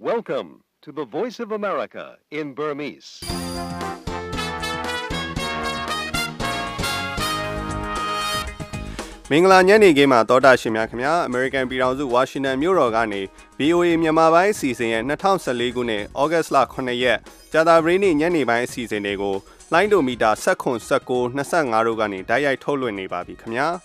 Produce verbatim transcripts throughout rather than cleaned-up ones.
Welcome to the Voice of America in Burmese. ။မင်္ဂလာညနေခင်းမှာသောတာရှင်များခင်ဗျာ American ပြည်ထောင်စု Washington မြို့တော်ကနေ V O A မြန်မာပိုင်းအစီအစဉ်ရဲ့၂၀၁၄ခုနှစ် August လခုနှစ်ရက်ကြာသပတေးနေ့ညနေပိုင်းအစီအစဉ်တွေကိုလိုင်းဒိုမီတာ၁၇ ၁၉ ၂၅တို့ကနေတိုက်ရိုက်ထုတ်လွှင့်နေပါပြီခင်ဗျာ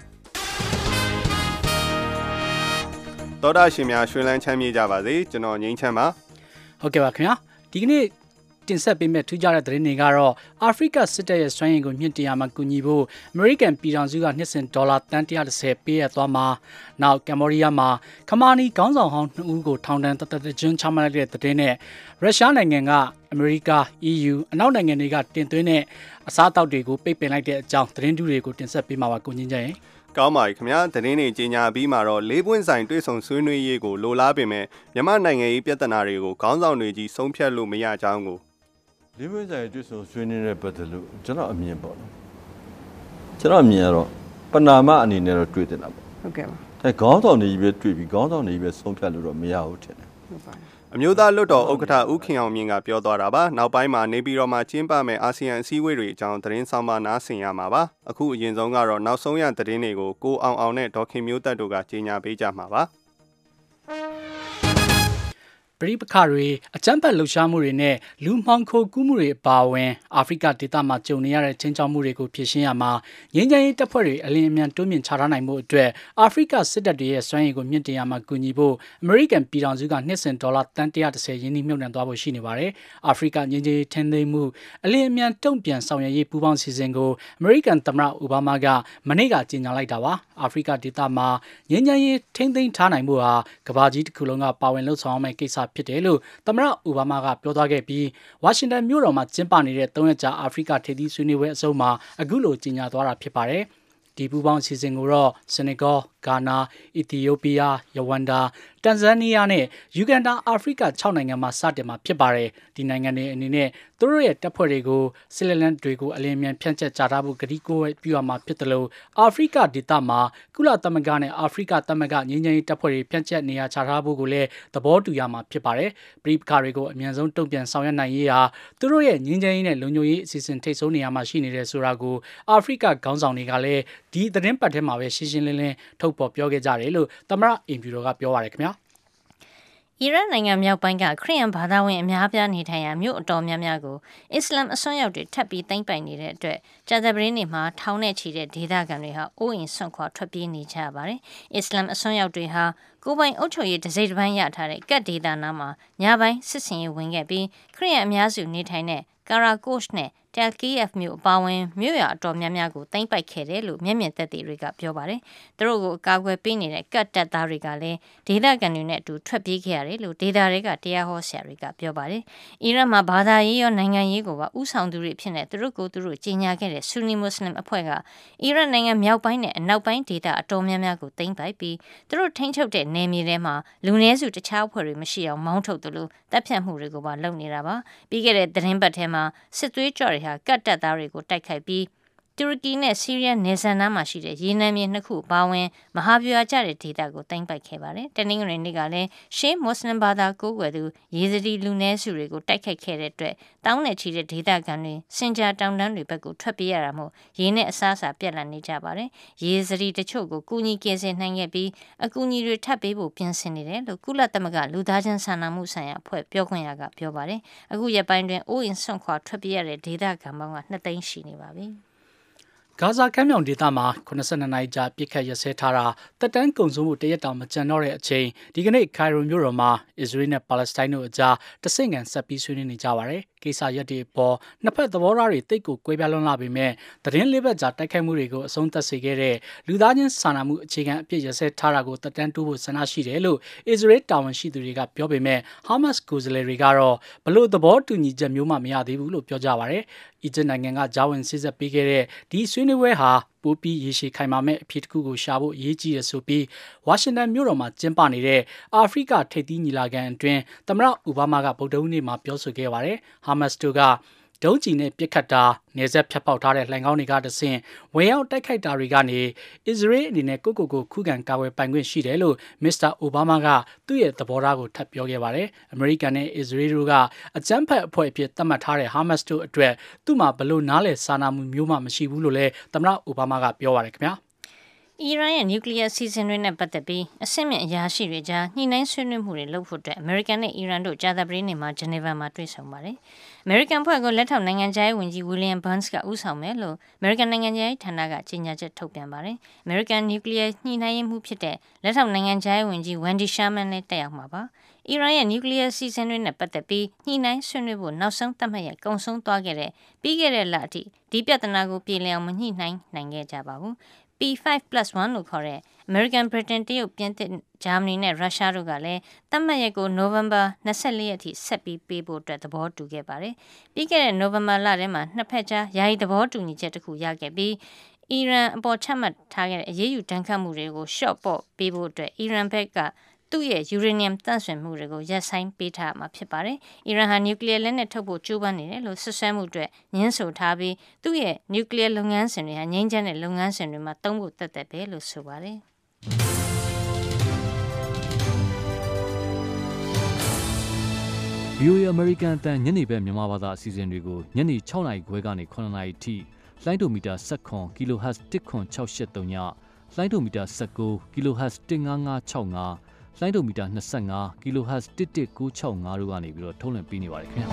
သောတာရှင်များရွှင်လန်းချမ်းမြေ့ကြပါစေကျွန်တော်ငိမ့်ချမ်းပါဟုတ်ကဲ့ပါခင်ဗျာဒီကနေ့တင်ဆက်ပေးမဲ့ထူးခြားတဲ့သတင်းတွေကတော့အာဖရိကစစ်တပ်ရဲ့စွမ်းရည်ကိုမြင့်တင်ရမှာကူညီဖို့အမေရိကန်ပြည်ထောင်စုကနှစ်စဉ်ဒေါ်လာတန်၁၁၀ပေးရသွားမှာနောက်ကမ်ဘောဒီးယားမှာခမာနီခေါင်းဆောင်ဟောင်းနှစ်ဦးကိုထောင်ဒဏ်တသက်ကျွန်းချမှတ်လိုက်တဲ့သတင်းနဲ့ရုရှားနိုင်ငံကအမေရိက E U အနောက်နိုင်ငံတွေကတင်သွင်းတဲ့အစားအသောက်တွေကိုပိတ်ပင်လိုက်တဲ့အကြောင်းသတင်းတူတွေကိုတင်ဆက်ပေးမှာပါကိုညင်းချင်ကောင်းပါပြီခင်ဗျာသတင်းတွေကြီးညာပြီးမှာတော့လေးပွင့်ဆိုင်တွေ့ဆုံဆွေးနွေးရေးကိုလိုလားပေမဲ့မြန်မာနိုင်ငံရေးပြဿနာတွေကိုခေါင်းဆောင်တွေကြီးဆုံးဖြတ်လို့မရကြောင်းကိုလေးပွင့်ဆိုင်တွေ့ဆုံဆွေးနွေးတဲ့ပတ်သက်လို့ကျွန်တော်အမြင်ပေါ့နော်ကျွန်တော်အမြင်ကတော့ပဏာမအနေနဲ့တော့တွေ့တင်တာပေါ့ဟုတ်ကဲ့ပါအဲခေါင်းဆောင်တွေကြီးပဲတွေ့ပြီးခေါင်းဆောင်တွေကြီးပဲဆုံးဖြတ်လို့တော့မရဘူးထင်တယ်ဟုတ်ပါအမျိုးသားလွှတ်တော်ဥက္ကဋ္ဌဦးခင်အောင်မြင့်ကပြောသွားတာပါနောက်ပိုင်းမှာနေပြည်တော်မှာကျင်းပမယ့်အာဆီယံအစည်းအဝေးတွေအကြောင်းသတင်းဆောင်ပါနားဆင်ရမှာပါအခုအရင်ဆုံးကတော့နောက်ဆုံးရသတင်းတွေကိုကိုအောင်အောင်နဲ့ဒေါခင်မျိုးသက်တို့ကကြေညာပေးကြမှာပါပရိပခတွေအကြမ်းဖက်လှုပ်ရှားမှုတွေနဲ့လူမှောင်ခိုကူးမှုတွေအပါအဝင်အာဖရိကဒေသမှာကြုံနေရတဲ့ချင်းချောက်မှုတွေကိုဖြေရှင်းရမှာငြိမ်းချမ်းရေးတပ်ဖွဲ့တွေအလင်းအမြန်တိုးမြင့်ချထားနိုင်မှုအတွက်အာဖရိကစစ်တပ်တွေရဲ့စွမ်းရည်ကိုမြင့်တင်ရမှာကူညီဖို့အမေရိကန်ပြည်ထောင်စုကနှစ်စဉ်ဒေါ်လာတန်၁၁၀ရင်းနှီးမြှုပ်နှံသွားဖို့ရှိနေပါတယ်။အာဖရိကငြိမ်းချမ်းရေးထင်းသိမ်းမှုအလင်းအမြန်တုံ့ပြန်ဆောင်ရွက်ရေးပူးပေါင်းစီစဉ်ကိုအမေရိကန်သမ္မတအိုဘားမားကမနေ့ကကြေညာလိုက်တာပါ။အာဖရိကဒေသမှာငြိမ်းချမ်းရေးထင်းသိမ်းထားနိုင်မှုဟာကမ္ဘာကြီးတစ်ခုလုံးကပါဝင်လှုပ်ဆောင်ရမယ့်ကိစ္စဖြစ်တယ်လို့သမ္မတအိုဘားမားကပြောသွားခဲ့ပြီးဝါရှင်တန်မြို့တော်မှာကျင်းပနေတဲ့သုံးရက်ကြာအာဖရိကထိပ်သီးဆွေးနွေးပွဲအစုံမှာအခုလိုကြေညာသွားတာဖြစ်ပါတယ်။ဒီပူးပေါင်းအစီအစဉ်ကိုတော့ဆီနီဂေါဂါနာအီသီယိုးပီးယားယဝန်ဒါတန်ဇန်နီးယားနဲ့ယူဂန်ဒါအာဖရိက၆နိုင်ငံမှာစတင်မှာဖြစ်ပါတယ်ဒီနိုင်ငံတွေအနေနဲ့သူတို့ရဲ့တပ်ဖွဲ့တွေကိုဆီလန်လန်တွေကိုအလင်းအမြန်ဖြန့်ကျက်ကြထားဖို့ကတိကိုးပြုရမှာဖြစ်တယ်လို့အာဖရိကဒေသမှာကုလသမဂ္ဂနဲ့အာဖရိကသမဂ္ဂငြိမ်းချမ်းရေးတပ်ဖွဲ့တွေဖြန့်ကျက်နေရာချထားဖို့ကိုလည်းသဘောတူရမှာဖြစ်ပါတယ်ပြည်ပခါတွေကိုအမြန်ဆုံးတုံ့ပြန်ဆောင်ရွက်နိုင်ရေးဟာသူတို့ရဲ့ငြိမ်းချမ်းရေးနဲ့လုံခြုံရေးအစီအစဉ်ထိပ်ဆုံးနေရာမှာရှိနေတယ်ဆိုတာကိုအာဖရိကခေါင်းဆောင်တွေကလည်းဒီသတင်းပတ်ထဲမှာပဲရှင်းရှင်းလင်းလင်းထုတ်ပေါ်ပြောခဲ့ကြတယ်လို့သမ္မတအင်ဖြူတော်ကပြောပါတယ်ခင်ဗျာအီရန်နိုင်ငံမြောက်ပိုင်းကခရစ်ယာန်ဘာသာဝင်အများအပြားနေထိုင်ရာမြို့အတော်များများကိုအစ္စလာမ်အစွန်းရောက်တွေထပ်ပြီးသိမ်းပိုက်နေတဲ့အတွက်ကြာသပတေးနေ့မှာထောင်နဲ့ချီတဲ့ဒေသခံတွေဟာအိုးအိမ်ဆွန့်ခွာထွက်ပြေးနေကြရပါတယ်။အစ္စလာမ်အစွန်းရောက်တွေဟာကိုယ်ပိုင်အုပ်ချုပ်ရေးတစိမ့်တစ်ပိုင်းရထားတဲ့ကတ်ဒေသနာမှာညပိုင်းစစ်စင်ရေးဝင်ခဲ့ပြီးခရစ်ယာန်အများစုနေထိုင်တဲ့ကာရာကို့ရှ်နဲ့တယ်ကီယက်မြို့အပါအဝင်မြို့ရအတော်များများကိုသိမ်းပိုက်ခဲ့တယ်လို့မျက်မြင်သက်သေတွေကပြောပါတယ်။သူတို့ကိုအကာအကွယ်ပေးနေတဲ့ကတ်တပ်သားတွေကလည်းဒေသခံတွေနဲ့အတူထွက်ပြေးခဲ့ရတယ်လို့ဒေသတွေကတရားဟောဆရာတွေကပြောပါတယ်။အီရန်မှာဘာသာရေးရောနိုင်ငံရေးကိုပါဥဆောင်သူတွေဖြစ်နေသူတို့ကိုသူတို့ကြီးညာခဲ့တဲ့ဆူနီမွတ်စလင်အဖွဲ့ကအီရန်နိုင်ငံမြောက်ပိုင်းနဲ့အနောက်ပိုင်းဒေသအတော်များများကိုသိမ်းပိုက်ပြီးသူတို့ထိန်းချုပ်တဲ့နယ်မြေထဲမှာလူနည်းစုတခြားအဖွဲ့တွေမရှိအောင်မောင်းထုတ်တယ်လို့တပ်ဖြတ်မှုတွေကိုပါလုပ်နေတာပါ။ပြီးခဲ့တဲ့သတင်းပတ်ထဲမှာစစ်သွေးကြော်တွေဟာကတ်တပ်သားတွေကိုတိုက်ခိုက်ပြီးတူရကီနဲ့ဆီးရီးယားနယ်စပ်နားမှာရှိတဲ့ရေနံမြေနှစ်ခုပါဝင်မဟာဗျူဟာကျတဲ့ဒေသကိုသိမ်းပိုက်ခဲ့ပါတယ်။တနင်္ဂနွေနေ့ကလည်းရှေးမွတ်စလင်ဘာသာကိုးကွယ်သူယေဇဒီလူနည်းစုတွေကိုတိုက်ခိုက်ခဲ့တဲ့အတွက်တောင်းနဲ့ချီတဲ့ဒေသခံတွေစင်ကြာတောင်တန်းတွေဘက်ကိုထွက်ပြေးရတာမို့ရေနဲ့အစားအစာပြတ်လတ်နေကြပါတယ်။ယေဇဒီတချို့ကိုကူညီကယ်ဆယ်နိုင်ခဲ့ပြီးအကူအညီတွေထပ်ပေးဖို့ပြင်ဆင်နေတယ်လို့ကုလသမဂ္ဂလူသားချင်းစာနာမှုဆိုင်ရာအဖွဲ့ပြောခွင့်ရကပြောပါတယ်။အခုရက်ပိုင်းတွင်အိုးအိမ်ဆွန့်ခွာထွက်ပြေးရတဲ့ဒေသခံပေါင်းကနှစ်သိန်းရှိနေပါပြီ။ဂါဇာကမ်းမြောင်ဒေသမှာခုနစ်ဆယ်နှစ်နာရီကြာပြစ်ခတ်ရစဲထားတာတက်တန်းကုံဆုံးမှုတရက်တောင်မကြံတော့တဲ့အချိန်ဒီကနေ့ခိုင်ရိုမြို့တော်မှာအစ္စရေးနဲ့ပါလက်စတိုင်းတို့အကြားတဆင့်ခံဆက်ပြီးဆွေးနွေးနေကြပါတယ်ကိစ္စရပ်တွေပေါ်နှစ်ဖက်သဘောထားတွေတိတ်ကိုကွဲပြားလွန်းလာပေမဲ့သတင်းလေးဘက်ကြာတိုက်ခိုက်မှုတွေကိုအဆုံးသတ်စေခဲ့တဲ့လူသားချင်းစာနာမှုအခြေခံအပြည့်ရစဲထားတာကိုတက်တန်းတိုးဖို့ဆန္ဒရှိတယ်လို့အစ္စရေးတာဝန်ရှိသူတွေကပြောပေမဲ့ဟာမတ်စ်ကိုယ်စားလှယ်တွေကတော့ဘလို့သဘောတူညီချက်မျိုးမှမရသေးဘူးလို့ပြောကြပါတယ်အီဂျစ်နိုင်ငံကဂျာဝင်စစ်ဆက်ပေးခဲ့တဲ့ဒီဆွေးနွေးပွဲဟာပိုပြီးရေရှည်ခိုင်မာမဲ့အဖြစ်တစ်ခုကိုရှာဖို့အရေးကြီးရဆိုပြီးဝါရှင်တန်မြို့တော်မှာကျင်းပနေတဲ့အာဖရိကထိပ်သီးညီလာခံအတွင်းသမ္မတအိုဘားမားကဗုဒ္ဓဟူးနေ့မှာပြောဆိုခဲ့ပါတယ်။ဟာမတ်စ်တို့ကဒုံးကျည်နဲ့ပစ်ခတ်တာနေဆက်ဖြတ်ပေါက်ထားတဲ့လှိုင်ကောင်းတွေကတဆင့်ဝင်ရောက်တိုက်ခိုက်တာတွေကနေအစ္စရေးအနေနဲ့ကိုကိုကိုခုခံကာကွယ်ပိုင်ခွင့်ရှိတယ်လို့မစ္စတာအိုဘားမားကသူ့ရဲ့သဘောထားကိုထပ်ပြောခဲ့ပါတယ်။အမေရိကန်နဲ့အစ္စရေးတို့ကအကြမ်းဖက်အဖွဲ့အဖြစ်သတ်မှတ်ထားတဲ့ဟာမတ်စ်တို့အတွက်သူ့မှာဘလို့နားလည်စာနာမှုမျိုးမှမရှိဘူးလို့လည်းသမ္မတအိုဘားမားကပြောပါတယ်ခင်ဗျာ။အီရန်ရဲ့နျူကလ িয়ার စီစဉ်တွေနဲ့ပတ်သက်ပြီးအဆင့်မြင့်အရာရှိတွေကြားညှိနှိုင်းဆွေးနွေးမှုတွေလုပ်ဖို့အတွက်အမေရိကန်နဲ့အီရန်တို့ကြာသပတေးနေ့မှာဂျနီဗာမှာတွေ့ဆုံပါတယ်။အမေရိကန်ဖွဲ့ကိုလက်ထောက်နိုင်ငံခြားရေးဝန်ကြီးဝီလီယံဘန်စ်ကဦးဆောင်မယ်လို့အမေရိကန်နိုင်ငံခြားရေးဌာနကကြေညာချက်ထုတ်ပြန်ပါတယ်။အမေရိကန်နျူကလ িয়ার ညှိနှိုင်းမှုဖြစ်တဲ့လက်ထောက်နိုင်ငံခြားရေးဝန်ကြီးဝန်ဒီရှာမန်လည်းတက်ရောက်မှာပါ။အီရန်ရဲ့နျူကလ িয়ার စီစဉ်တွေနဲ့ပတ်သက်ပြီးညှိနှိုင်းဆွေးနွေးဖို့နောက်ဆုံးသတ်မှတ်ရက်ကုံဆုံးသွားခဲ့တဲ့ပြီးခဲ့တဲ့လအထိဒီပြဿနာကိုပြေလည်အောင်မညှိနှိုင်းနိုင်ခဲ့ကြပါဘူး။ P 5 plus 1 လို့ခေါ်တဲ့ American, Britain, တရုတ်ပြင်သစ်ဂျာမနီနဲ့ရုရှားတို့ကလည်းသတ်မှတ်ရက်ကိုနိုဝင်ဘာ၂၄ရက်ထိဆက်ပြီးပေးဖို့အတွက်သဘောတူခဲ့ပါတယ်။ပြီးခဲ့တဲ့နိုဝင်ဘာလထဲမှာနှစ်ဖက်ကြားယာယီသဘောတူညီချက်တစ်ခုရခဲ့ပြီးအီရန်အပေါ်ချမှတ်ထားခဲ့တဲ့အရေးယူတန်းခတ်မှုတွေကိုရှော့ပေါ့ပေးဖို့အတွက်အီရန်ဘက်ကသူ့ရဲ့ယူရေနီယမ်တန့်ဆွင်မှုတွေကိုရပ်ဆိုင်းပေးထားမှာဖြစ်ပါတယ်။အီရန်ဟာနျူကလ িয়ার လက်နက်ထုတ်ဖို့ကြိုးပမ်းနေတယ်လို့ဆွဆွဲမှုအတွက်ညှင်းဆိုထားပြီးသူ့ရဲ့နျူကလ িয়ার လုပ်ငန်းစဉ်တွေဟာငြိမ်းချမ်းတဲ့လုပ်ငန်းစဉ်တွေမှာသုံးဖို့တတ်သက်ပဲလို့ဆိုပါတယ်။ဗီအိုအေ American အတန်ညနေဘက်မြန်မာဘာသာအစီအစဉ်တွေကိုညနေ၆နာရီခွဲကနေခုနှစ်နာရီထိလိုင်းဒိုမီတာ၁၇ kHz တစ်ခွန်၆၈၃ညလိုင်းဒိုမီတာ၁၉ kHz တစ်၅၅၆၅လိုင်းဒိုမီတာ၂၅ kHz တစ်တစ်၉၆၅တို့ကနေပြီးတော့ထုတ်လွှင့်ပေးနေပါတယ်ခင်ဗျာ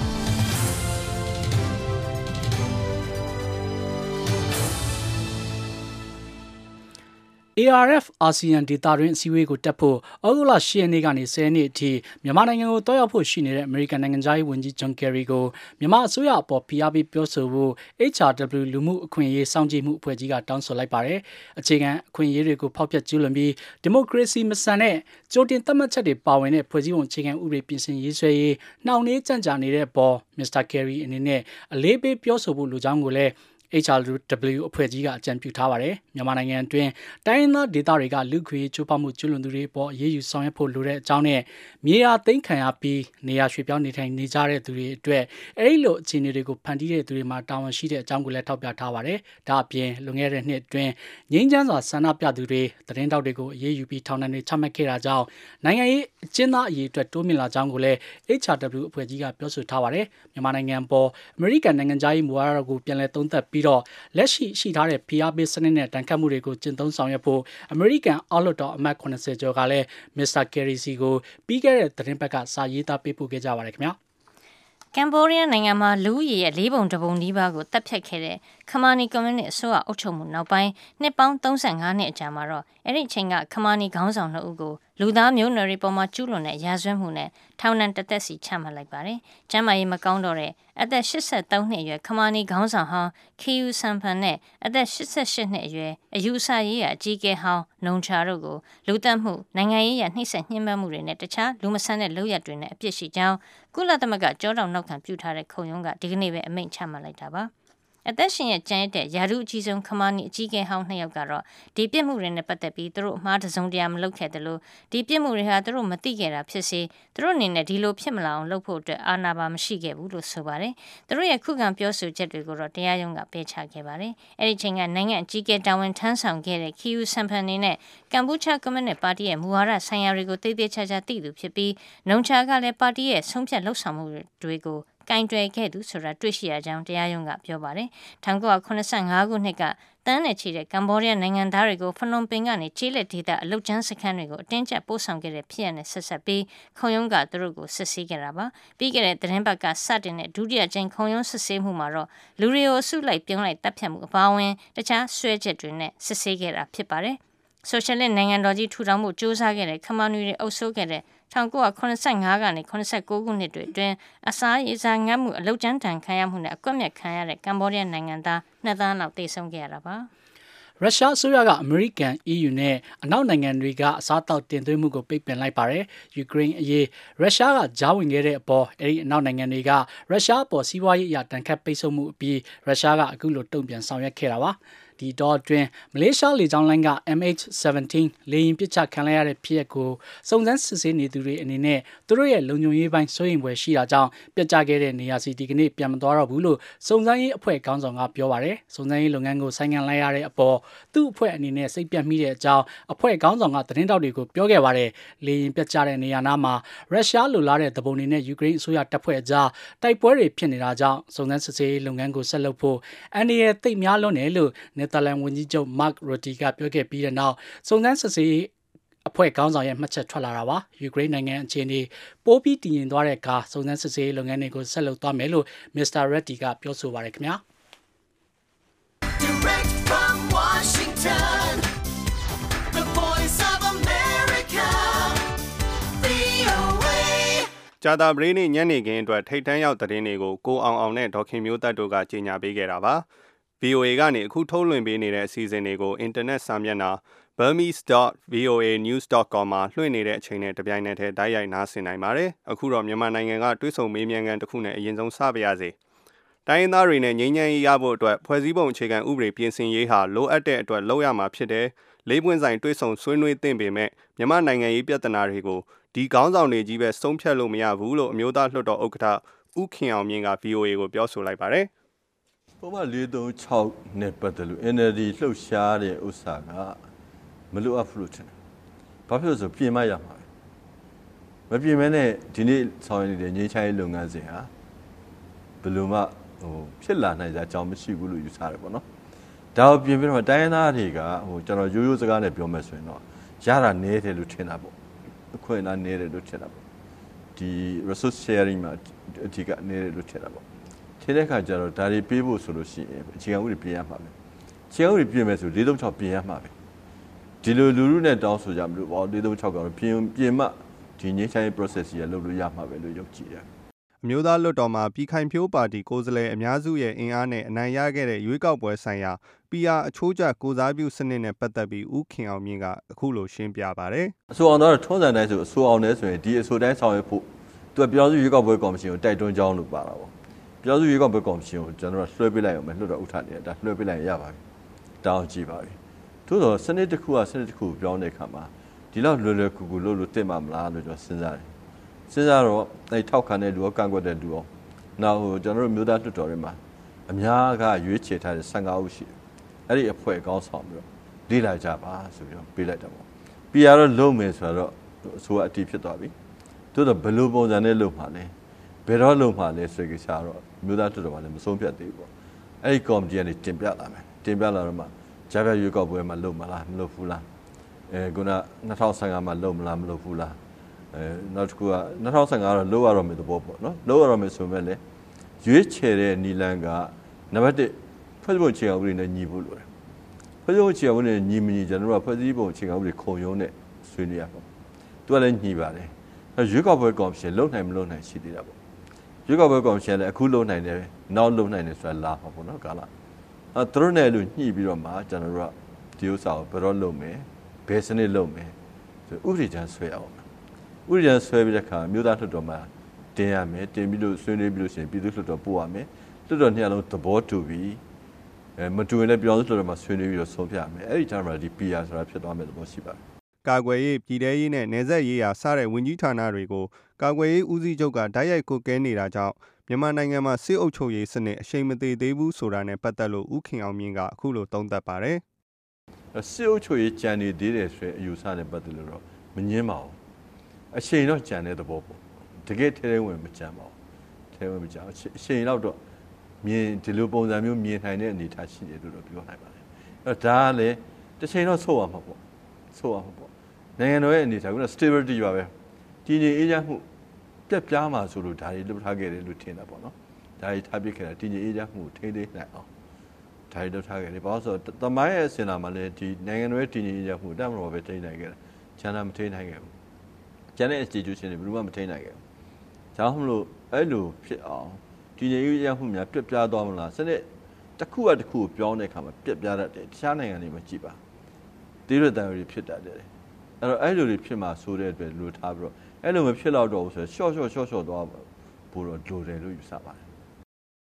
A R F အာဆီယံဒေသတွင်းအစည်းအဝေးကိုတက်ဖို့ဩဂုတ်လ၈ရက်နေ့ကနေ၁၀ရက်နေ့အထိမြန်မာနိုင်ငံကိုတွားရောက်ဖို့ရှိနေတဲ့အမေရိကန်နိုင်ငံသားရေးဝန်ကြီးဂျွန်ကယ်ရီကိုမြန်မာအစိုးရအပေါ်ဖိအားပေးပြောဆိုဖို့ H R W လူမှုအခွင့်အရေးစောင့်ကြည့်မှုအဖွဲ့ကြီးကတောင်းဆိုလိုက်ပါတယ်။အခြေခံအခွင့်အရေးတွေကိုဖောက်ဖျက်ကျူးလွန်ပြီးဒီမိုကရေစီမဆန်တဲ့ကြိုတင်သတ်မှတ်ချက်တွေပါဝင်တဲ့ဖွဲ့စည်းပုံအခြေခံဥပဒေပြင်ဆင်ရေးဆွဲရေးနှောင့်နှေးကြန့်ကြာနေတဲ့အပေါ်မစ္စတာကယ်ရီအနေနဲ့အလေးပေးပြောဆိုဖို့လိုကြောင်းကိုလည်းH R W အဖွဲ့ကြီးကအကြံပြုထားပါတယ်။မြန်မာနိုင်ငံအတွင်းတိုင်းရင်းသားဒေသတွေကလူခွေချိုးဖောက်မှုကျူးလွန်သူတွေပေါ်အရေးယူဆောင်ရွက်ဖို့လိုတဲ့အကြောင်းနဲ့မြေယာသိမ်းခံရပြီးနေရာရွှေ့ပြောင်းနေထိုင်နေကြတဲ့သူတွေအတွက်အဲဒီလိုအခြေအနေတွေကိုဖန်တီးတဲ့သူတွေမှာတာဝန်ရှိတဲ့အကြောင်းကိုလည်းထောက်ပြထားပါတယ်။ဒါအပြင်လွန်ခဲ့တဲ့နှစ်အတွင်းငြိမ်းချမ်းစွာဆန္ဒပြသူတွေသတင်းတောက်တွေကိုအရေးယူပြီးထောင်ဒဏ်တွေချမှတ်ခဲ့တာကြောင့်နိုင်ငံရေးအကျဉ်းသားအရေးအတွက်တိုးမြင့်လာကြောင်းကိုလည်း H R W အဖွဲ့ကြီးကပြောဆိုထားပါတယ်။မြန်မာနိုင်ငံပေါ်အမေရိကန်နိုင်ငံသားရေးမူဝါဒကိုပြန်လည်သုံးသပ်ပြီးတော့လက်ရှိရှိထားတဲ့ဖိအားပေးစနစ်နဲ့တန်ခတ်မှုတွေကိုကျင့်သုံးဆောင်ရွက်ဖို့အမေရိကန်အောက်လွှတ်တော်အမတ်၇၀ကျော်ကလည်းမစ္စတာကယ်ရီစီကိုပြီးခဲ့တဲ့သတင်းပတ်ကစာရေးသားပေးပို့ခဲ့ကြပါတယ်ခင်ဗျာကမ်ဘောဒီးယားနိုင်ငံမှာလူဦးရေရဲ့လေးပုံတစ်ပုံနီးပါးကိုတပ်ဖြတ်ခဲ့တဲ့ခမာနီကွန်မြူနစ်အစိုးရအုပ်ချုပ်မှုနောက်ပိုင်းနှစ်ပေါင်း၃၅နှစ်အကြာမှာတော့အဲ့ဒီအချိန်ကခမာနီခေါင်းဆောင်နှစ်ဦးကိုလူသားမျိုးနွယ်တွေပေါ်မှာကျူးလွန်တဲ့ရာဇဝတ်မှုနဲ့ထောင်ဒဏ်တစ်သက်စီချမှတ်လိုက်ပါတယ်။ကျမ်းမာရေးမကောင်းတော့တဲ့အသက်၈၃နှစ်အရွယ်ခမာနီခေါင်းဆောင်ဟောင်းခီယူဆန်ဖန်နဲ့အသက်၈၈နှစ်အရွယ်အယူအဆရေးရာအကြီးအကဲဟောင်းနုံချာတို့ကိုလူသတ်မှုနိုင်ငံရေးရာနှိပ်စက်ညှဉ်းပန်းမှုတွေနဲ့တခြားလူမဆန်တဲ့လုပ်ရပ်တွေနဲ့အပြစ်ရှိကြောင်းကုလသမဂ္ဂကြောတောင်နောက်ခံပြုထားတဲ့ခုံရုံးကဒီကနေ့ပဲအမိန့်ချမှတ်လိုက်တာပါ။အသက်ရှင်ရဲ့ကြံရတဲ့ယာရုအကြီးဆုံးခမာနီအကြီးအကဲဟောင်းနှစ်ယောက်ကတော့ဒီပြစ်မှုတွေနဲ့ပတ်သက်ပြီးသူတို့အမှားတစုံတရာမလုပ်ခဲ့တယ်လို့ဒီပြစ်မှုတွေဟာသူတို့မသိခဲ့တာဖြစ်စေသူတို့အနေနဲ့ဒီလိုဖြစ်မလာအောင်လုပ်ဖို့အတွက်အာဏာပါမရှိခဲ့ဘူးလို့ဆိုပါတယ်။သူတို့ရဲ့ခုခံပြောဆိုချက်တွေကိုတော့တရားရုံးကပယ်ချခဲ့ပါတယ်။အဲဒီချိန်ကနိုင်ငံအကြီးအကဲတာဝန်ထမ်းဆောင်ခဲ့တဲ့ခီယူဆန်ဖန်နေနဲ့ကမ်ပူချာကွန်မြူနစ်ပါတီရဲ့မူဝါဒဆိုင်ရာတွေကိုတိတ်တိတ်ချာချာသိသူဖြစ်ပြီးနုံချာကလည်းပါတီရဲ့ဆုံးဖြတ်လှုပ်ဆောင်မှုတွေကိုကင်တွယ်ခဲ့သူဆိုတာတွေ့ရှိရကြောင်းတရားရုံးကပြောပါတယ်။၁၉၇၅ခုနှစ်ကတန်းနဲ့ချီတဲ့ကမ္ဘောဒီးယားနိုင်ငံသားတွေကိုဖနွန်ပင်ကနေချေးလက်ဒေသအလုတ်ကျန်းစခန်းတွေကိုအတင်းကျပ်ပို့ဆောင်ခဲ့တဲ့ဖြစ်ရပ်နဲ့ဆက်ဆက်ပြီးခုံရုံးကသူတို့ကိုစစ်ဆေးခဲ့တာပါ။ပြီးခဲ့တဲ့သတင်းပတ်ကစတင်တဲ့ဒုတိယကြိမ်ခုံရုံးစစ်ဆေးမှုမှာတော့လူတွေကိုအစုလိုက်ပြုံးလိုက်တပ်ဖြတ်မှုအပါအဝင်တခြားဆွဲချက်တွေနဲ့စစ်ဆေးခဲ့တာဖြစ်ပါတယ်။ဆိုရှယ်လစ်နိုင်ငံတော်ကြီးထူထောင်မှုစ조사ခဲ့တဲ့ခမာနူတွေအုပ်စိုးခဲ့တဲ့၁၉၇၅ကနေ၇၉ခုနှစ်တွေအတွင်းအစားရေစာငတ်မှုအလုတ်ကျန်းတန်ခံရမှုနဲ့အကွက်မြက်ခံရတဲ့ကမ္ဘောဒီးယားနိုင်ငံသားနှစ်သန်းလောက်သေဆုံးခဲ့ရတာပါရုရှားအစိုးရကအမေရိကန် E U နဲ့အနောက်နိုင်ငံတွေကအစားအသောက်တင်သွင်းမှုကိုပိတ်ပင်လိုက်ပါတယ်။ယူကရိန်းအရေးရုရှားကကြားဝင်ခဲ့တဲ့အပေါ်အဲဒီအနောက်နိုင်ငံတွေကရုရှားအပေါ်စီးပွားရေးအရာတန်ခတ်ပိတ်ဆို့မှုအပြီးရုရှားကအခုလိုတုံ့ပြန်ဆောင်ရွက်ခဲ့တာပါ။ဒီတော့အတွင်းမလေးရှားလေကြောင်းလိုင်းက M H ဆဗန်တင်း လေယာဉ်ပစ်ချခံလိုက်ရတဲ့ဖြစ်ရပ်ကိုစုံစမ်းစစ်ဆေးနေသူတွေအနေနဲ့သူတို့ရဲ့လုံခြုံရေးပိုင်းစိုးရိမ်ဖွယ်ရှိတာကြောင့်ပြတ်ကျခဲ့တဲ့နေရာစီဒီကနေ့ပြန်မသွားတော့ဘူးလို့စုံစမ်းရေးအဖွဲ့ခေါင်းဆောင်ကပြောပါတယ်။စုံစမ်းရေးလုပ်ငန်းကိုဆိုင်းငံ့လိုက်ရတဲ့အပေါ်သူ့အဖွဲ့အနေနဲ့စိတ်ပြတ်မိတဲ့အကြောင်းအဖွဲ့ခေါင်းဆောင်ကသတင်းတောက်တွေကိုပြောခဲ့ပါတယ်။လေယာဉ်ပြတ်ကျတဲ့နေရာနားမှာရုရှားလိုလားတဲ့သဘောနေနဲ့ယူကရိန်းအစိုးရတပ်ဖွဲ့အကြားတိုက်ပွဲတွေဖြစ်နေတာကြောင့်စုံစမ်းစစ်ဆေးရေးလုပ်ငန်းကိုဆက်လုပ်ဖို့အန်ဒီရဲ့သိပ်များလွန်းတယ်လို့နယ်သာလန်ဝန်ကြီးချုပ်မာ့ခ်ရိုတီကပြောခဲ့ပြီးတဲ့နောက်စုံစမ်းစစ်ဆေးအဖွဲ့ခေါင်းဆောင်ရဲ့မှတ်ချက်ထွက်လာတာပါယူကရိန်းနိုင်ငံအခြေအနေပိုးပြီးတည်ငြိမ်သွားတဲ့အခါစုံစမ်းစစ်ဆေးရေးလုပ်ငန်းတွေကိုဆက်လုပ်သွားမယ်လို့မစ္စတာရက်တီကပြောဆိုပါတယ်ခင်ဗျာ Direct from Washington, the voice of America, V O A. ကြာတာပတေးနေ့ညနေခင်းအတွက်ထိတ်တန့်ရောက်သတင်းတွေကိုကိုအောင်အောင်နဲ့ဒေါခင်မျိုးသက်တို့ကကြေညာပေးခဲ့တာပါ V O A ကနေအခုထုတ်လွှင့်ပေးနေတဲ့အစီအစဉ်တွေကိုအင်တာနက်စာမျက်နှာ burmese dot v o a news dot com မှာလွှင့်နေတဲ့အချိန်နဲ့တပြိုင်နက်တည်းတိုက်ရိုက်နားဆင်နိုင်ပါတယ်အခုတော့မြန်မာနိုင်ငံကတွဲဆုံမေးမြန်းခန်းတစ်ခုနဲ့အရင်ဆုံးစပါရစေတိုင်းရင်းသားတွေနဲ့ငြိမ်းချမ်းရေးရဖို့အတွက်ဖွဲ့စည်းပုံအခြေခံဥပဒေပြင်ဆင်ရေးဟာလိုအပ်တဲ့အတွက်လုပ်ရမှာဖြစ်တယ်လေးပွင့်ဆိုင်တွဲဆုံဆွေးနွေးသင့်ပေမဲ့မြန်မာနိုင်ငံရေးပြဿနာတွေကိုဒီကောင်းဆောင်တွေကြီးပဲဆုံးဖြတ်လို့မရဘူးလို့အမျိုးသားလွှတ်တော်ဥက္ကဋ္ဌဦးခင်အောင်မြင့်က V O A ကိုပြောဆိုလိုက်ပါတယ်ပုံမှန်၄၃၆နဲ့ပတ်သက်လို့ N L D လှုပ်ရှားတဲ့ဥစ္စာကမလိုအပ်ဘူးလို့ထင်တယ်။ဘာဖြစ်လို့ဆိုပြင်မရမှာပဲ။မပြင်မဲနဲ့ဒီနေ့ဆောင်ရနေတဲ့ငြိမ်းချမ်းရေးလုပ်ငန်းစဉ်ဟာဘယ်လိုမှဟိုဖြစ်လာနိုင်ကြအကြောင်းမရှိဘူးလို့ယူဆရတယ်ပေါ့နော်။ဒါကိုပြင်ပြီးတော့တိုင်းရင်းသားတွေကဟိုကျွန်တော်ရိုးရိုးစကားနဲ့ပြောမယ်ဆိုရင်တော့ရတာနည်းတယ်လို့ထင်တာပေါ့။အခွင့်အရေးနည်းတယ်လို့ထင်တာပေါ့။ဒီ resource sharing မှာအဓိကနည်းတယ်လို့ထင်တာပေါ့။ထင်တဲ့အခါကျတော့ဒါတွေပေးဖို့ဆိုလို့ရှိရင်အခြေခံဥပဒေပြင်ရမှာပဲ။အခြေခံဥပဒေပြင်မယ်ဆို၄၃၆ပြင်ရမှာပဲ။ဒီလိုလူလူနဲ့တောင်းဆိုကြမလို့ပေါ့၄၃၆ကတော့ပြင်ပြင်မှဒီငြိမ်းချမ်းရေး process ကြီးကလုပ်လို့ရမှာပဲလို့ယုံကြည်တယ်အမျိုးသားလွှတ်တော်မှာပြည်ခိုင်ဖြိုးပါတီကိုယ်စားလှယ်အများစုရဲ့အင်အားနဲ့အနိုင်ရခဲ့တဲ့ရွေးကောက်ပွဲဆိုင်ရာ P R အချိုးကျကိုစားပြုစနစ်နဲ့ပတ်သက်ပြီးဦးခင်အောင်မြင့်ကအခုလိုရှင်းပြပါတယ်အဆိုအောင်တော့ထုံးစံတိုင်းဆိုအဆိုအောင်လဲဆိုရင်ဒီအဆိုတိုင်းဆောင်ရွက်ဖို့သူကပြောစုရွေးကောက်ပွဲကော်မရှင်ကိုတိုက်တွန်းကြောင်းလို့ပါတာပေါ့ပြောစုရွေးကောက်ပွဲကော်မရှင်ကိုကျွန်တော်လွှဲပေးလိုက်အောင်မယ်လွှတ်တော်ဥက္ကဋ္ဌနေတာဒါလွှဲပေးလိုက်ရပါပြီတောင်းကြည့်ပါပြီသို့တော့စနစ်တစ်ခုကစနစ်တစ်ခုပြောင်းတဲ့အခါမှာဒီလောက်လွယ်လွယ်ကူကူလုပ်လို့တင်မှာမလားလို့ကျွန်တော်စဉ်းစားတယ်စဉ်းစားတော့အဲထောက်ခံတဲ့လူရောကန့်ကွက်တဲ့လူရောနောက်ဟိုကျွန်တော်တို့မြို့သားလွှတ်တော်တွေမှာအများကရွေးချယ်ထားတဲ့၁၅ဦးရှိတယ်အဲ့ဒီအဖွဲ့ကောင်းဆောင်ပြီးတော့လေ့လာကြပါဆိုပြီးတော့ပေးလိုက်တယ်ပေါ့ပြီးရတော့လုံးမယ်ဆိုတော့အစိုးရအတီးဖြစ်သွားပြီသို့တော့ဘယ်လိုပုံစံနဲ့လုပ်မှာလဲဘယ်တော့လုပ်မှာလဲဆိုကြချာတော့မြို့သားလွှတ်တော်မှာလည်းမဆုံးဖြတ်သေးဘူးပေါ့အဲ့ဒီကော်မတီကနေတင်ပြလာမယ်တင်ပြလာတော့မှဂျာပြရွေးကောက်ပွဲမှာလုပ်မလားမလုပ်ဘူးလားအဲခုန၂၀၁၅မှာလုပ်မလားမလုပ်ဘူးလားအဲနောက်တစ်ခုက၂၀၁၅ကတော့လုပ်ရတော့မယ်သဘောပေါ့နော်လုပ်ရတော့မယ်ဆိုမဲ့လေရွေးချယ်တဲ့နီလန်ကနံပါတ်၁ဖွဲ့စည်းပုံအခြေခံဥပဒေနဲ့ညီဖို့လိုတယ်ဖွဲ့စည်းပုံအခြေခံဥပဒေနဲ့ညီမညီကျွန်တော်တို့ကဖွဲ့စည်းပုံအခြေခံဥပဒေခုံရုံးနဲ့ဆွေးနွေးရပေါ့သူကလည်းညီပါတယ်အဲရွေးကောက်ပွဲကော်မရှင်လုပ်နိုင်မလုပ်နိုင်ရှိသေးတာပေါ့ရွေးကောက်ပွဲကော်မရှင်လည်းအခုလုပ်နိုင်တယ်နောက်လုပ်နိုင်တယ်ဆိုတာလာပါပေါ့နော်ကာလအဲသူတို့နဲ့လို့ညှိပြီးတော့မှကျွန်တော်တို့ကဒီဥစ္စာကိုဘယ်တော့လုပ်မယ်ဘယ်စနစ်လုပ်မယ်ဆိုဥပဒေချမ်းဆွဲအောင်ဥပဒေချမ်းဆွဲပြီးတဲ့အခါမြို့သားလွှတ်တော်မှာတင်ရမယ်တင်ပြီးလို့ဆွေးနွေးပြီးလို့ရှိရင်ပြည်သူ့လွှတ်တော်ပို့ရမယ်လွှတ်တော်နှစ်လုံးသဘောတူပြီးအဲမတူရင်လည်းပြည်သူ့လွှတ်တော်မှာဆွေးနွေးပြီးတော့ဆုံးဖြတ်ရမယ်အဲ့ဒီtimeမှာဒီ P R ဆိုတာဖြစ်သွားမယ်သဘောရှိပါတယ်ကာကွယ်ရေးပြည်ထရေးနဲ့နယ်စပ်ရေးရာစတဲ့ဝန်ကြီးဌာနတွေကိုကာကွယ်ရေးဦးစီးချုပ်ကတိုက်ရိုက်ကိုကဲနေတာကြောင့်မြန်မာနိုင်ငံမှာစစ်အုပ်ချုပ်ရေးစနစ်အရှိန်မသေးသေးဘူးဆိုတာနဲ့ပတ်သက်လို့ဦးခင်အောင်မြင့်ကအခုလိုသုံးသပ်ပါတယ်စစ်အုပ်ချုပ်ရေးကြံနေသေးတယ်ဆိုတဲ့အယူဆနဲ့ပတ်သက်လို့တော့မငင်းပါဘူးအချိန်တော့ကြံတဲ့သဘောပေါ့တကယ်ထဲထဲဝင်မကြံပါဘူးထဲဝင်မကြံအချိန်တော့တော့မြင်ဒီလိုပုံစံမျိုးမြင်နိုင်တဲ့အနေအထားရှိတယ်လို့တော့ပြောနိုင်ပါတယ်အဲ့တော့ဒါကလည်းတစ်ချိန်တော့ဆိုးရမှာပေါ့ဆိုးရမှာပေါ့နိုင်ငံတော်ရဲ့အနေအထားက stability ပါပဲတည်ငြိမ်အေးချမ်းမှုပြက်ပြားမှာဆိုလို့ဒါတွေလုပ်ထားခဲ့တယ်လို့ထင်တာပေါ့နော်ဒါတွေထားပြခဲ့တာတည်ငြိမ်အေးချမ်းမှုထိန်းသိမ်းနိုင်အောင်ဒါတွေလုပ်ထားခဲ့တယ်ဘာလို့ဆိုတော့တမိုင်းရဲ့အစဉ်လာမှာလည်းဒီနိုင်ငံတော်ရဲ့တည်ငြိမ်အေးချမ်းမှုတတ်မတော်ပဲထိန်းနိုင်ခဲ့တယ်ကျန်တာမထိန်းနိုင်ခဲ့ဘူးကျန်တဲ့ institution တွေဘယ်လိုမှမထိန်းနိုင်ခဲ့ဘူးဒါမှမဟုတ်အဲ့လိုဖြစ်အောင်တည်ငြိမ်အေးချမ်းမှုများပြက်ပြားသွားမလားစနစ်တစ်ခုအတစ်ခုကိုပြောင်းတဲ့အခါမှာပြက်ပြားတတ်တယ်တခြားနိုင်ငံတွေမှာကြည့်ပါတေးရတဲ့တွေဖြစ်တတ်တယ်အဲ့တော့အဲ့လိုတွေဖြစ်မှာဆိုတဲ့အတွက်လိုထားပြီးတော့အဲ့လိုမဖြစ်တော့တော့ဘူးဆိုတော့ရှော့ရှော့ရှော့ရှော့သွားဖို့တော့လိုတယ်လို့ယူဆပါတယ်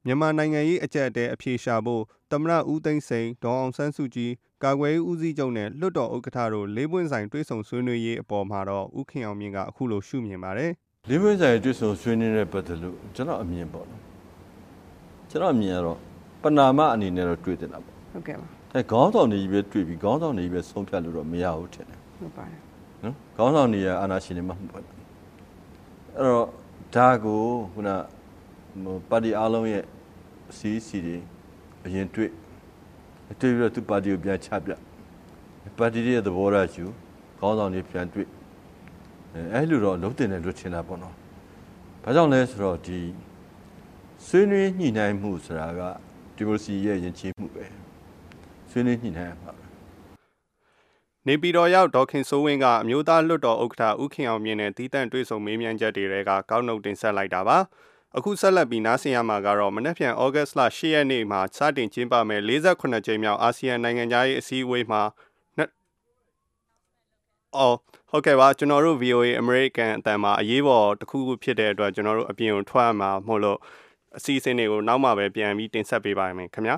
မြန်မာနိုင်ငံရေးအကြက်တဲအပြေရှာဖို့သမ္မတဦးသိန်းစိန်ဒေါအောင်ဆန်းစုကြည်ကာကွယ်ရေးဦးစီးချုပ်နဲ့လွှတ်တော်ဥက္ကဋ္ဌတို့လေးပွင့်ဆိုင်တွဲဆုံဆွေးနွေးရေးအပေါ်မှာတော့ဦးခင်အောင်မြင့်ကအခုလိုရှုမြင်ပါတယ်လေးပွင့်ဆိုင်တွဲဆုံဆွေးနွေးတဲ့ပတ်သက်လို့ကျွန်တော်အမြင်ပေါ့နော်ကျွန်တော်အမြင်ကတော့ပနာမအနေနဲ့တော့တွေ့တင်တာပေါ့ဟုတ်ကဲ့ပါအဲခေါင်းဆောင်တွေကြီးပဲတွေ့ပြီးခေါင်းဆောင်တွေကြီးပဲဆုံးဖြတ်လို့တော့မရဘူးထင်တယ်ဟုတ်ပါတယ်နော်ခေါင်းဆောင်တွေကအာဏာရှင်တွေမှမဟုတ်ဘူးအဲ့တော့ဒါကိုခုနပါတီအားလုံးရဲ့အစည်းအစီတွေအရင်တွေ့တွေ့ပြီးတော့သူပါတီကိုပြန်ချပြပါတီရဲ့သဘောထားယူခေါင်းဆောင်တွေပြန်တွေ့အဲအဲ့လိုတော့လုံးတင်တယ်လို့ထင်တာပေါ့နော်ဘာကြောင့်လဲဆိုတော့ဒီဆွေးနွေးညှိနှိုင်းမှုဆိုတာကဒီမိုကရေစီရဲ့ယဉ်ကျေးမှုပဲဆွေးနွေးညှိနှိုင်းရမှာပဲနေပြည်တော်ရောက်ဒေါခင်စိုးဝင်းကအမျိုးသားလွှတ်တော်ဥက္ကဋ္ဌဦးခင်အောင်မြင့်နဲ့တီးတန့်တွေ့ဆုံမေးမြန်းချက်တွေကကောက်နှုတ်တင်ဆက်လိုက်တာပါအခုဆက်လက်ပြီးနားဆင်ရမှာကတော့မနက်ဖြန်ဩဂတ်စ်လ၈ရက်နေ့မှာစတင်ကျင်းပမယ်၄၉ကြိမ်မြောက်အာဆီယံနိုင်ငံသားရေးအစည်းအဝေးမှာအော်ဟုတ်ကဲ့ပါကျွန်တော်တို့ ဗီအိုအေ American အတန်မှာအရေးပေါ်တစ်ခုခုဖြစ်တဲ့အတွက်ကျွန်တော်တို့အပြင်ကိုထွက်ရမှာမဟုတ်လို့အစီအစဉ်တွေကိုနောက်မှပဲပြန်ပြီးတင်ဆက်ပေးပါမယ်ခင်ဗျာ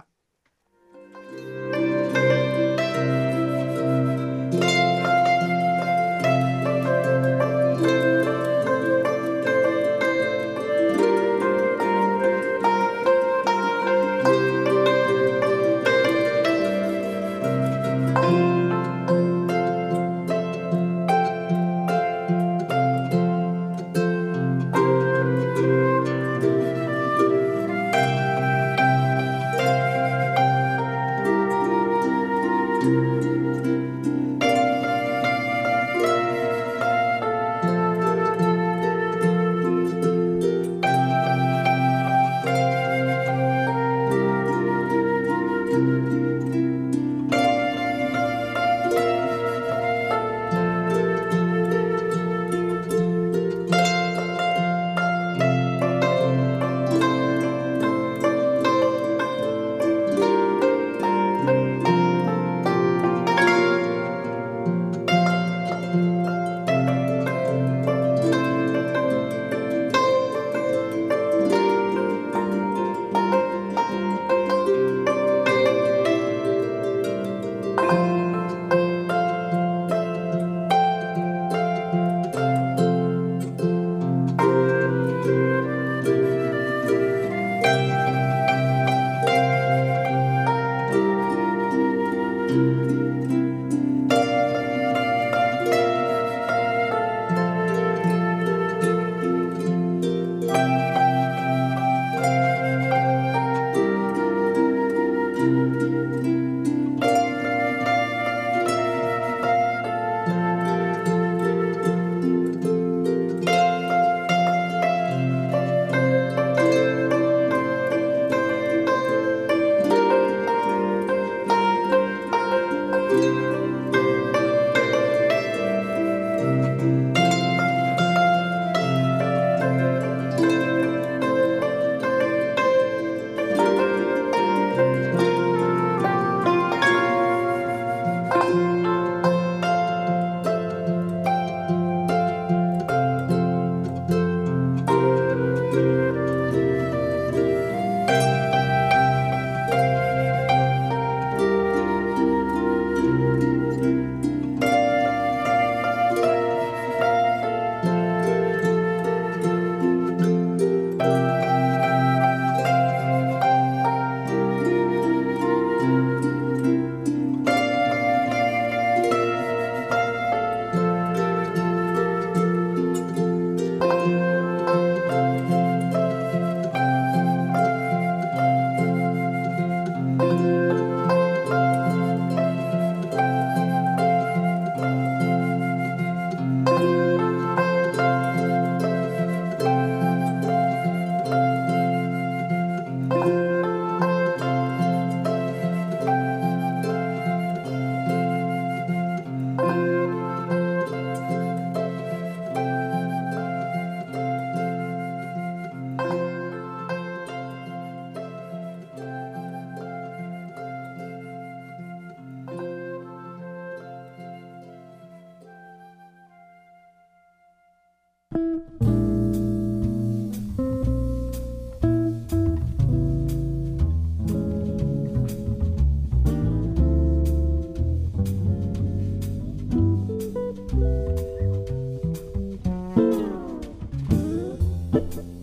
Thank you.